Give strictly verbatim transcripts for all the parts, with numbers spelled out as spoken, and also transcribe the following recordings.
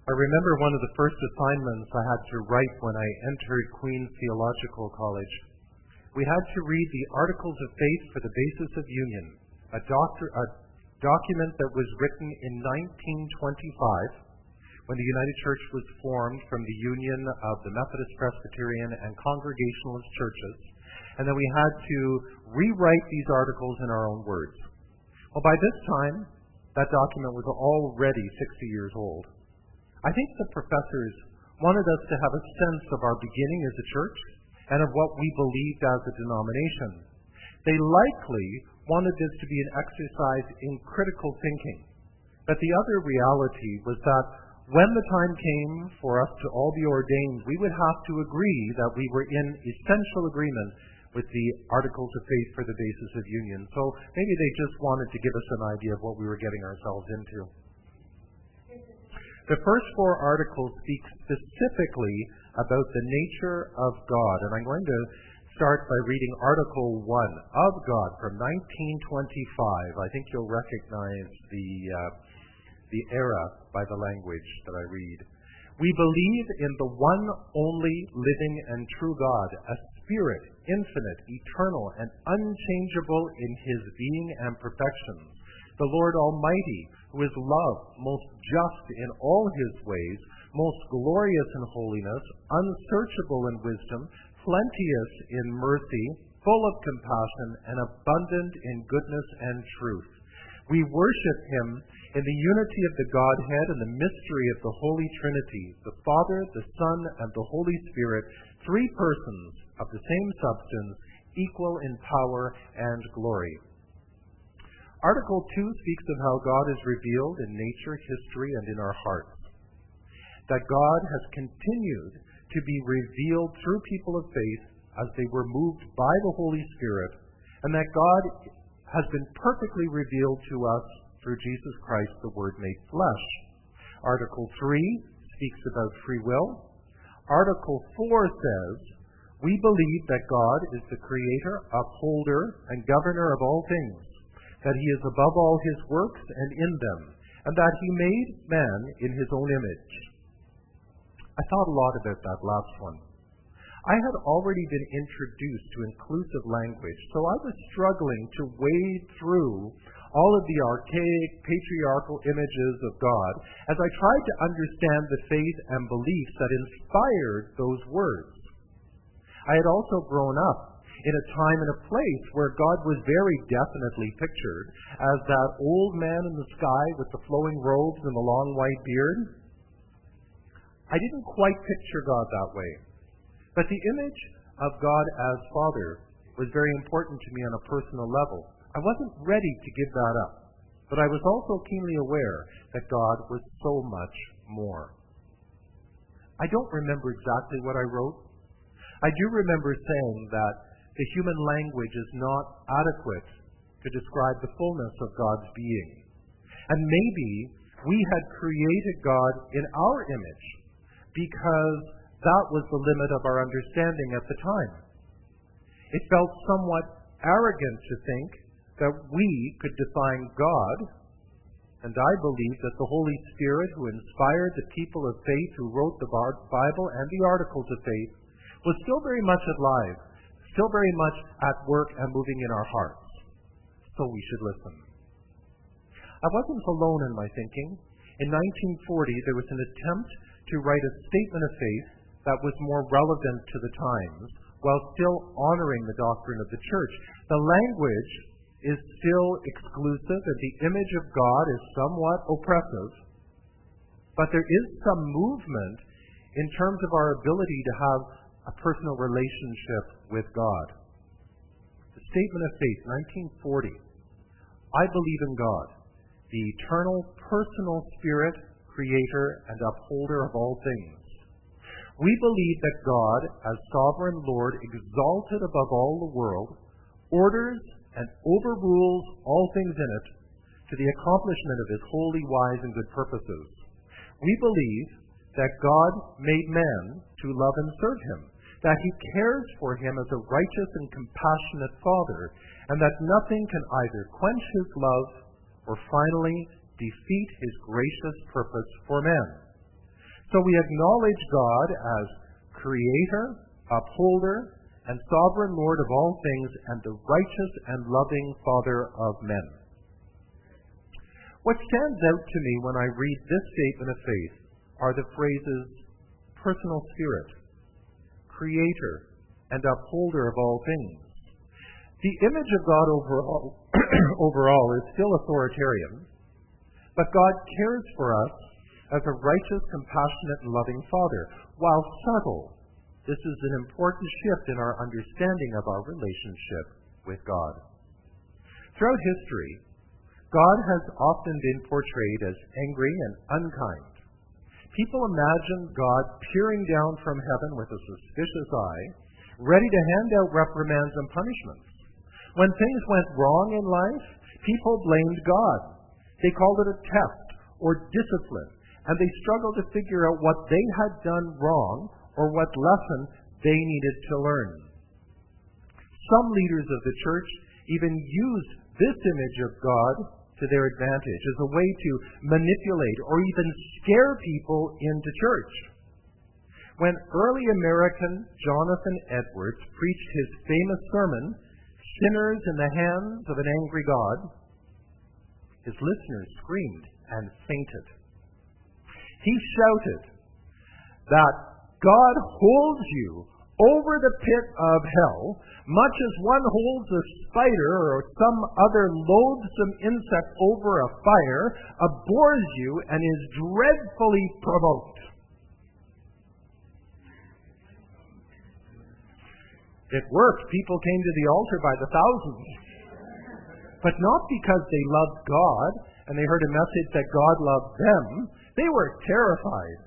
I remember one of the first assignments I had to write when I entered Queen's Theological College. We had to read the Articles of Faith for the Basis of Union, a, doctor, a document that was written in nineteen twenty-five when the United Church was formed from the union of the Methodist, Presbyterian, and Congregationalist churches, and then we had to rewrite these articles in our own words. Well, by this time, that document was already sixty years old. I think the professors wanted us to have a sense of our beginning as a church and of what we believed as a denomination. They likely wanted this to be an exercise in critical thinking. But the other reality was that when the time came for us to all be ordained, we would have to agree that we were in essential agreement with the Articles of Faith for the Basis of Union. So maybe they just wanted to give us an idea of what we were getting ourselves into. The first four articles speak specifically about the nature of God, and I'm going to start by reading Article one of God from nineteen twenty-five. I think you'll recognize the uh, the era by the language that I read. We believe in the one only living and true God, a spirit, infinite, eternal, and unchangeable in his being and perfections, the Lord Almighty, who is love, most just in all his ways, most glorious in holiness, unsearchable in wisdom, plenteous in mercy, full of compassion, and abundant in goodness and truth. We worship him in the unity of the Godhead and the mystery of the Holy Trinity, the Father, the Son, and the Holy Spirit, three persons of the same substance, equal in power and glory. Article two speaks of how God is revealed in nature, history, and in our hearts. That God has continued to be revealed through people of faith as they were moved by the Holy Spirit, and that God has been perfectly revealed to us through Jesus Christ, the Word made flesh. Article three speaks about free will. Article four says, we believe that God is the creator, upholder, and governor of all things, that he is above all his works and in them, and that he made man in his own image. I thought a lot about that last one. I had already been introduced to inclusive language, so I was struggling to wade through all of the archaic, patriarchal images of God as I tried to understand the faith and beliefs that inspired those words. I had also grown up in a time and a place where God was very definitely pictured as that old man in the sky with the flowing robes and the long white beard. I didn't quite picture God that way. But the image of God as Father was very important to me on a personal level. I wasn't ready to give that up, but I was also keenly aware that God was so much more. I don't remember exactly what I wrote. I do remember saying that the human language is not adequate to describe the fullness of God's being. And maybe we had created God in our image because that was the limit of our understanding at the time. It felt somewhat arrogant to think that we could define God, and I believe that the Holy Spirit who inspired the people of faith who wrote the Bible and the Articles of Faith was still very much alive, still very much at work and moving in our hearts. So we should listen. I wasn't alone in my thinking. In nineteen forty, there was an attempt to write a statement of faith that was more relevant to the times, while still honoring the doctrine of the church. The language is still exclusive, and the image of God is somewhat oppressive, but there is some movement in terms of our ability to have a personal relationship with God. The Statement of Faith, nineteen forty. I believe in God, the eternal, personal Spirit, creator and upholder of all things. We believe that God, as sovereign Lord, exalted above all the world, orders and overrules all things in it to the accomplishment of his holy, wise, and good purposes. We believe that God made man to love and serve him, that he cares for him as a righteous and compassionate Father, and that nothing can either quench his love or finally defeat his gracious purpose for man. So we acknowledge God as creator, upholder, and sovereign Lord of all things, and the righteous and loving Father of men. What stands out to me when I read this statement of faith are the phrases personal spirit, creator, and upholder of all things. The image of God overall, overall is still authoritarian, but God cares for us as a righteous, compassionate, and loving Father. While subtle, this is an important shift in our understanding of our relationship with God. Throughout history, God has often been portrayed as angry and unkind. People imagine God peering down from heaven with a suspicious eye, ready to hand out reprimands and punishments. When things went wrong in life, people blamed God. They called it a test or discipline, and they struggled to figure out what they had done wrong or what lesson they needed to learn. Some leaders of the church even used this image of God to their advantage as a way to manipulate or even scare people into church. When early American Jonathan Edwards preached his famous sermon, Sinners in the Hands of an Angry God, his listeners screamed and fainted. He shouted that God holds you over the pit of hell, much as one holds a spider or some other loathsome insect over a fire, abhors you, and is dreadfully provoked. It worked. People came to the altar by the thousands. But not because they loved God and they heard a message that God loved them. They were terrified.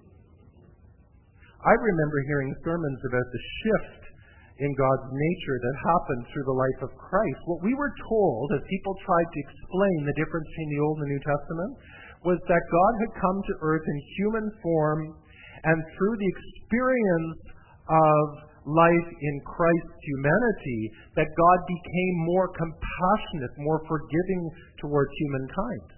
I remember hearing sermons about the shift in God's nature that happened through the life of Christ. What we were told, as people tried to explain the difference between the Old and the New Testament, was that God had come to earth in human form, and through the experience of life in Christ's humanity, that God became more compassionate, more forgiving towards humankind.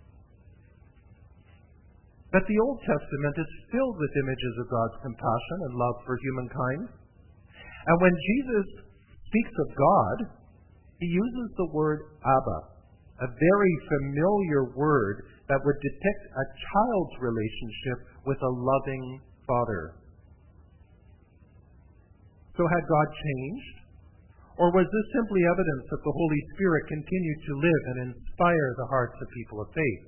That the Old Testament is filled with images of God's compassion and love for humankind. And when Jesus speaks of God, he uses the word Abba, a very familiar word that would depict a child's relationship with a loving father. So had God changed? Or was this simply evidence that the Holy Spirit continued to live and inspire the hearts of people of faith?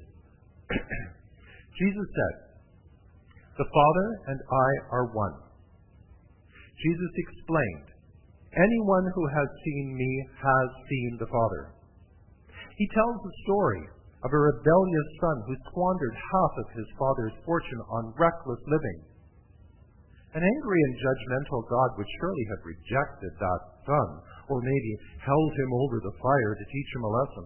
Jesus said, "The Father and I are one." Jesus explained, "Anyone who has seen me has seen the Father." He tells the story of a rebellious son who squandered half of his father's fortune on reckless living. An angry and judgmental God would surely have rejected that son, or maybe held him over the fire to teach him a lesson.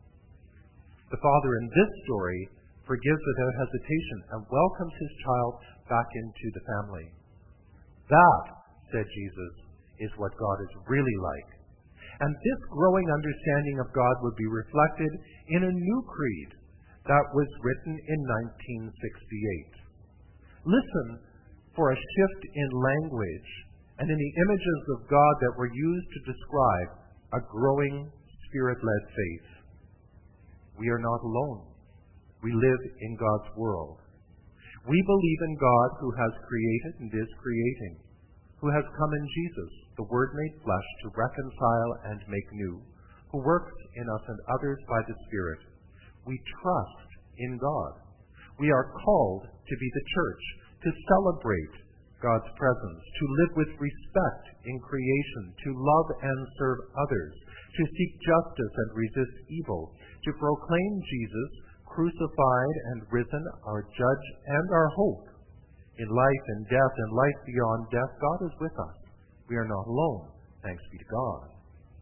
The father in this story forgives without hesitation and welcomes his child back into the family. That, said Jesus, is what God is really like. And this growing understanding of God would be reflected in a new creed that was written in nineteen sixty-eight. Listen for a shift in language and in the images of God that were used to describe a growing Spirit-led faith. We are not alone. We live in God's world. We believe in God who has created and is creating, who has come in Jesus, the Word made flesh, to reconcile and make new, who works in us and others by the Spirit. We trust in God. We are called to be the church, to celebrate God's presence, to live with respect in creation, to love and serve others, to seek justice and resist evil, to proclaim Jesus crucified and risen, our judge and our hope. In life and death and life beyond death, God is with us. We are not alone, thanks be to God.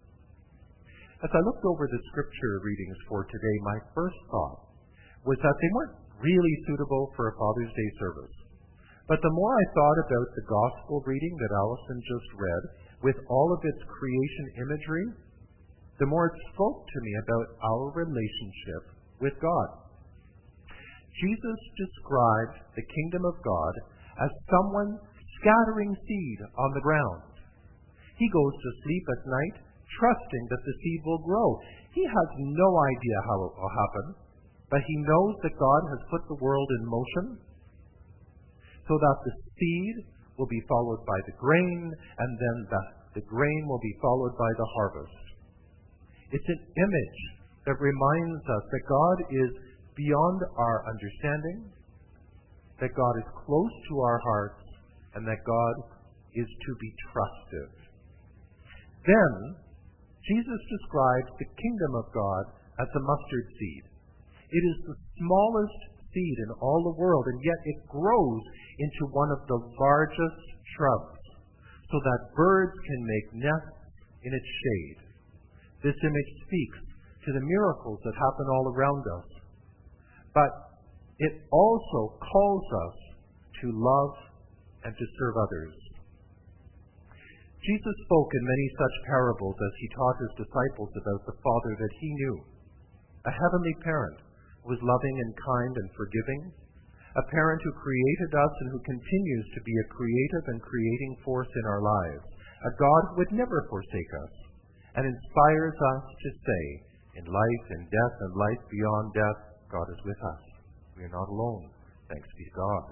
As I looked over the scripture readings for today, my first thought was that they weren't really suitable for a Father's Day service. But the more I thought about the gospel reading that Allison just read, with all of its creation imagery, the more it spoke to me about our relationship with God. Jesus described the kingdom of God as someone scattering seed on the ground. He goes to sleep at night trusting that the seed will grow. He has no idea how it will happen, but he knows that God has put the world in motion so that the seed will be followed by the grain, and then the, the grain will be followed by the harvest. It's an image that reminds us that God is beyond our understanding, that God is close to our hearts, and that God is to be trusted. Then, Jesus describes the kingdom of God as a mustard seed. It is the smallest seed in all the world, and yet it grows into one of the largest shrubs, so that birds can make nests in its shade. This image speaks to the miracles that happen all around us, but it also calls us to love and to serve others. Jesus spoke in many such parables as he taught his disciples about the Father that he knew, a heavenly parent who was loving and kind and forgiving, a parent who created us and who continues to be a creative and creating force in our lives, a God who would never forsake us and inspires us to say, in life, in death, and life beyond death, God is with us. We are not alone. Thanks be to God.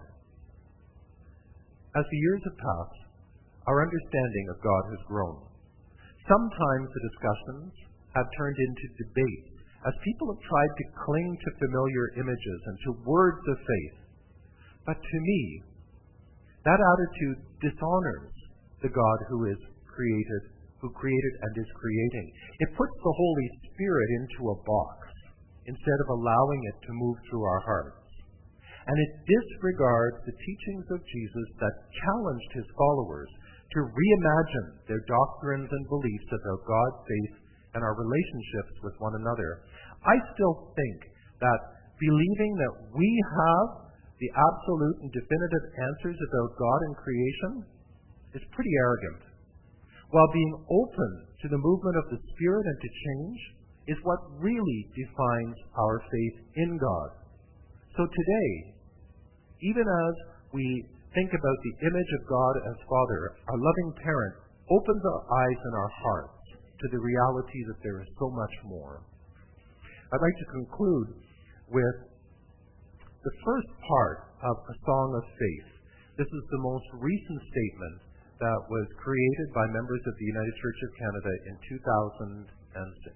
As the years have passed, our understanding of God has grown. Sometimes the discussions have turned into debates as people have tried to cling to familiar images and to words of faith. But to me, that attitude dishonors the God who is created, who created and is creating. It puts the Holy Spirit into a box instead of allowing it to move through our hearts. And it disregards the teachings of Jesus that challenged his followers to reimagine their doctrines and beliefs about God, faith, and our relationships with one another. I still think that believing that we have the absolute and definitive answers about God and creation is pretty arrogant, while being open to the movement of the Spirit and to change is what really defines our faith in God. So today, even as we think about the image of God as Father, our loving parent opens our eyes and our hearts to the reality that there is so much more. I'd like to conclude with the first part of A Song of Faith. This is the most recent statement that was created by members of the United Church of Canada in two thousand six.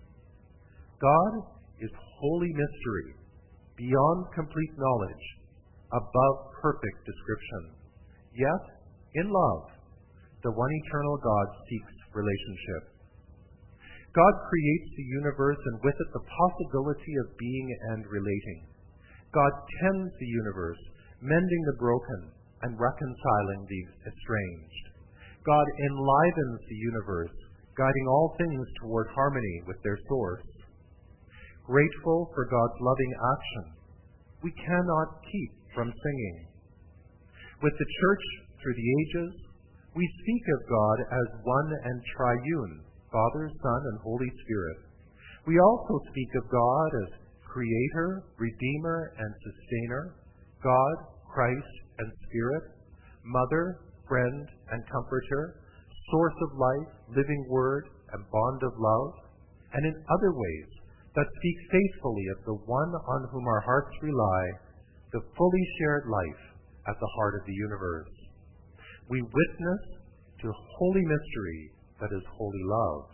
God is holy mystery, beyond complete knowledge, above perfect description. Yet, in love, the one eternal God seeks relationship. God creates the universe and with it the possibility of being and relating. God tends the universe, mending the broken and reconciling the estranged. God enlivens the universe, guiding all things toward harmony with their source. Grateful for God's loving action, we cannot keep from singing. With the Church through the ages, we speak of God as one and triune, Father, Son, and Holy Spirit. We also speak of God as Creator, Redeemer, and Sustainer, God, Christ, and Spirit, Mother, Friend, and Comforter, Source of life, Living Word, and Bond of love, and in other ways that speak faithfully of the one on whom our hearts rely, the fully shared life at the heart of the universe. We witness to holy mystery that is holy love.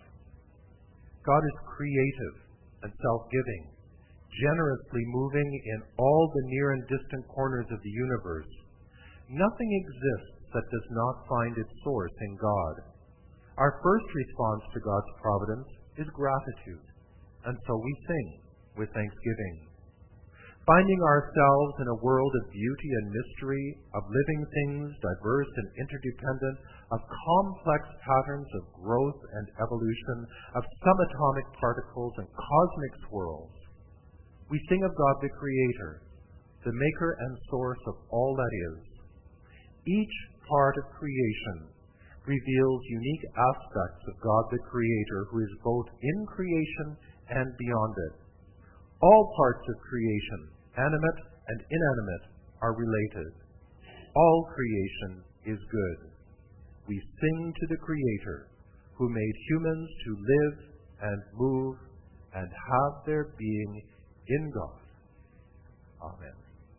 God is creative and self-giving, generously moving in all the near and distant corners of the universe. Nothing exists that does not find its source in God. Our first response to God's providence is gratitude, and so we sing with thanksgiving. Finding ourselves in a world of beauty and mystery, of living things diverse and interdependent, of complex patterns of growth and evolution, of subatomic particles and cosmic swirls, we sing of God the Creator, the Maker and Source of all that is. Each part of creation reveals unique aspects of God the Creator, who is both in creation and beyond it. All parts of creation, animate and inanimate are related. All creation is good. We sing to the Creator, who made humans to live and move and have their being in God. Amen.